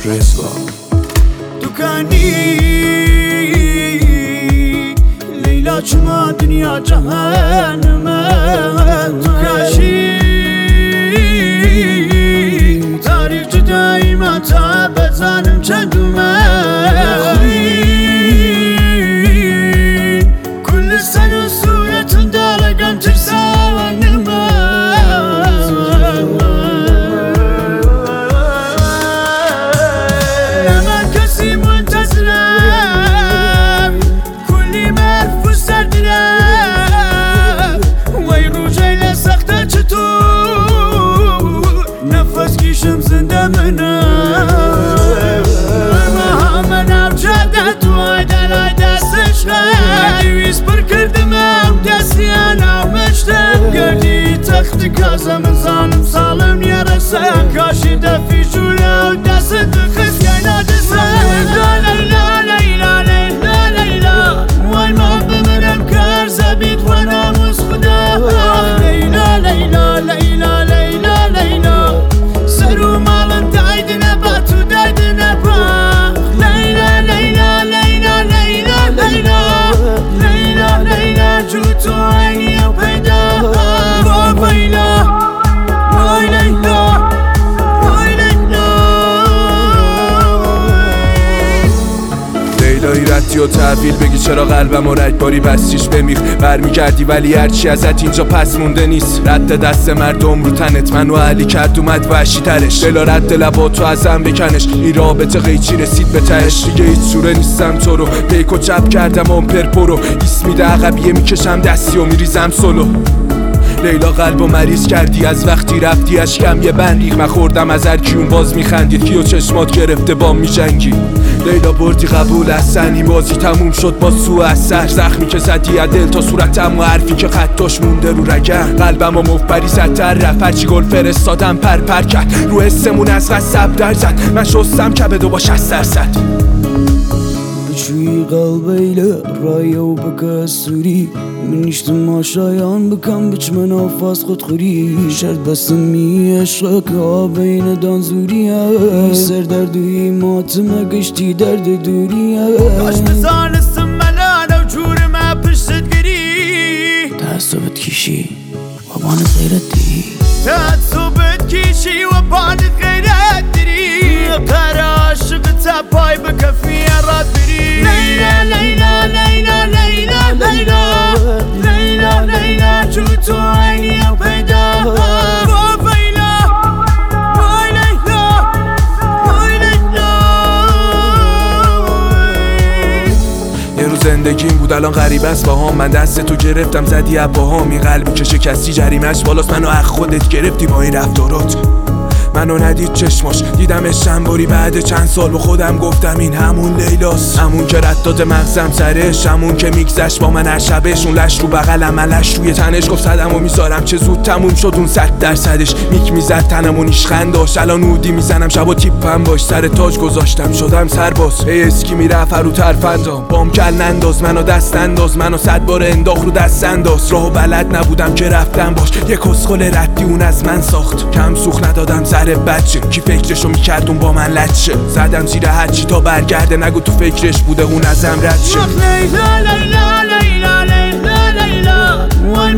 رضا دوکانی لیلا چما دنیا جهنمه دوکاشی تاریخ جدایی ما تا بزنم چندومه کل سن و صورتون دارگم ترسانمه نمه کسی منتظرم کلی مرفوز سردرم وی رو جیل سخته چطور نفس کشم زنده منم همه جاده توی دلای دستش دیویز پر کردم دستیان آمشتم گردی تخت کازم زانم سالم یارسم کاشی دفی جوله و دست دخست گینا دستم لیلا لیلا لیلا لیلا وای ما بمرم کار زبید و ناموز خدا لیلا لیلا لیلا لیلا لیلا سرو مالم دایدنه با تو دایدنه با لیلا لیلا لیلا لیلا لیلا لیلا لیلا جو تو عینی و پیدا وای لیلا وای لیلا وای لیلا لیلایی رتی و تحویل بگی چرا قلبم و رگباری بستیش بمیخ برمیگردی ولی هرچی ازت اینجا پس مونده نیست رد دست مردم رو تنت منو علی کرد اومد وحشی ترش دلا رد لباتو ازم بکنش این رابطه قیچی رسید به تهش دیگه هیچ سوره نیستم تو رو پیکو چپ کردم آمپر پرو ایس میده عقبیه میکشم دستی و میریزم سولو لیلا قلب و مریض کردی از وقتی رفتی اشکم یه بند ریخ من خوردم از هر کیون باز میخندید کیو چشمات گرفته با میجنگی لیلا بردی قبول از سنی بازی تموم شد با سو اثر زخمی که زدی از دل تا صورتم و حرفی که خطاش مونده رو رگم قلبم و مفبری زدتر رفت هرچی گل فرستادم پر کرد رو حسمون از غصب در زد من شستم کبدو با 60%. بچوی قلبیله رایو بکسوری من اشتما شایان بکم بچ من آفاز خودخوری شرط بستمی عشق که بین دانزوریه سر دردوی ماتمه گشتی درد دوریه کاش بزانستم ملانه و جورمه پشتت گری تعصبت کشی و بانت غیرت دری تعصبت کشی و بانت غیرت دری قرار عاشق تا پای بکفی راد بری لیلا لیلا لیلا لیلا لیلا لیلا لیلا جو تو عینی و پیدا وای لیلا وای لیلا وای لیلا یه روز زندگیم بود الان غریب است باهام من دست تو گرفتم زدی اباهام این قلبی که شکستی جریمش بالاست منو از خودت گرفتی با این رفتارات منو ندید چشماش دیدمش چند بعد چند سال با خودم گفتم این همون لیلاست همون که رد داده مغزم سرش همون که میگذشت با من هر شبش اون لش رو بغلم علش روی تنش گفت صدم و میذارم چه زود تموم شد اون 100%ش میک میزد تنم و نیشخند داشت الان اودی میزنم شب و تیپم باش سر تاج گذاشتم شدم سرباز ای اسکی میره فرو فندام بام کل ننداز منو دست انداز منو 100 بار انداخت رو دست انداز راهو بلد نبودم که رفتم باش یه کسخل ردی اون از من ساخت کم سوخ ندادم سر بچه کی فکرشو میکرد اون با من لچه زدم زیر هرچی تا برگرده نگو تو فکرش بوده اون ازم رد شه لیلا لیلا لیلا لیلا لیلا وای